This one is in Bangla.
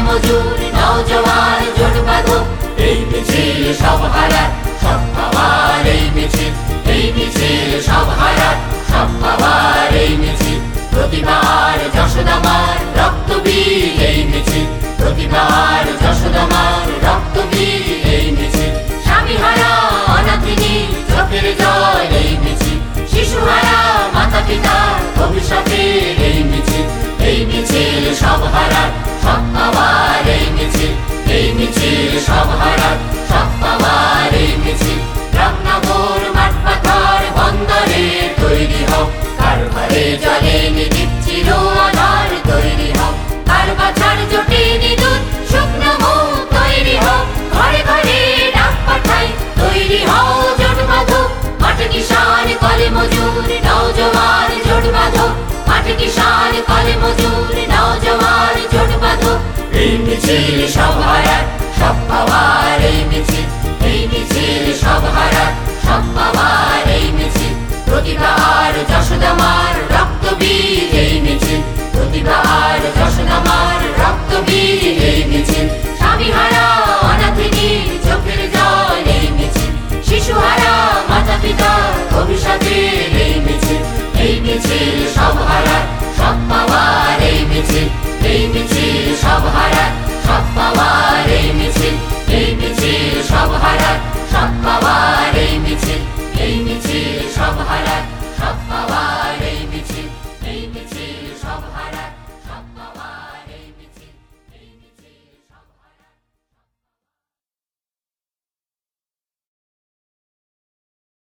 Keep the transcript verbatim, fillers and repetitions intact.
মজুর নওজওয়ান জোট বাঁধো এই মিছিল সব হারার সব পাওয়ার এই মিছিল এই মিছিল সব হারার সব পাওয়ার এই মিছিল প্রতিবার যশোদামার রক্তবীজ এই মিছিল প্রতিবার যশোদামার রক্তবীজ এই মিছিল স্বামীহারা অনাথিনী চোখের জল এই মিছিল শিশুহারা মাতা পিতা ভবিষ্যতের এই মিছিল এই মিছিল সব হারার সব পাওয়ার এই মিছিল এই মিছিল সব হারার সব পাওয়ার এই মিছিল রামনগর মাঠ পাথর বন্দরে তৈরি হোক কারবারে জলে নিদীপ চির আধার তৈরি হোক কার বাছার জোটে নিদুত শুকনো মুখ তৈরি হোক ঘরে ঘরে ডাক পাঠাই তৈরি হও জোট বাঁধো মাঠে কিষান কলে মজুর নওজওয়ান জোট বাঁধো মাঠে কিষান কলে মজুর নওজওয়ান জোট বাঁধো এই মিছিল সব হারার সব পাওয়ার এই মিছিল এই মিছিল সব হারার সব পাওয়ার এই মিছিল প্রতিবার যশোদামার রক্তবীজ এই মিছিল প্রতিবার যশোদামার রক্তবীজ এই মিছিল স্বামীহারা অনাথিনী চোখের জল এই মিছিল শিশুহারা মাতা পিতা ভবিষ্যতের এই মিছিল এই মিছিল সব হারার সব পাওয়ার এই মিছিল এই মিছিল সব হারার সব পাওয়ার